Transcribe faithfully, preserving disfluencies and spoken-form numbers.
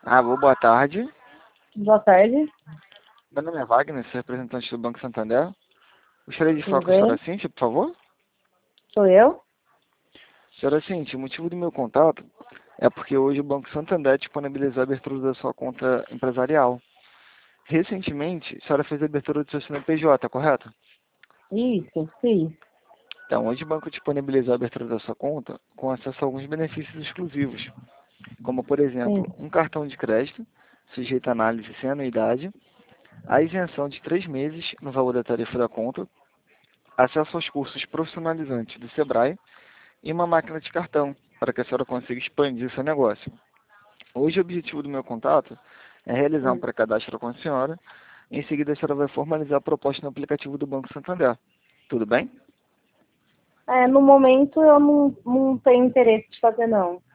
Ah, boa tarde. Boa tarde, Meu nome é Wagner, sou representante do Banco Santander. Gostaria de falar tudo com a senhora bem? Cíntia, por favor. Sou eu? Senhora Cíntia, o motivo do meu contato é porque hoje o Banco Santander disponibilizou a abertura da sua conta empresarial. Recentemente, a senhora fez a abertura do seu C N P J, correto? Isso, sim. Então, hoje o banco disponibilizou a abertura da sua conta com acesso a alguns benefícios exclusivos, como, por Sim. exemplo, um cartão de crédito, sujeito a análise sem anuidade, a isenção de três meses no valor da tarifa da conta, acesso aos cursos profissionalizantes do Sebrae e uma máquina de cartão, para que a senhora consiga expandir seu negócio. Hoje o objetivo do meu contato é realizar um Hum. pré-cadastro com a senhora. Em seguida a senhora vai formalizar a proposta no aplicativo do Banco Santander. Tudo bem? É, no momento eu não, não tenho interesse de fazer, não.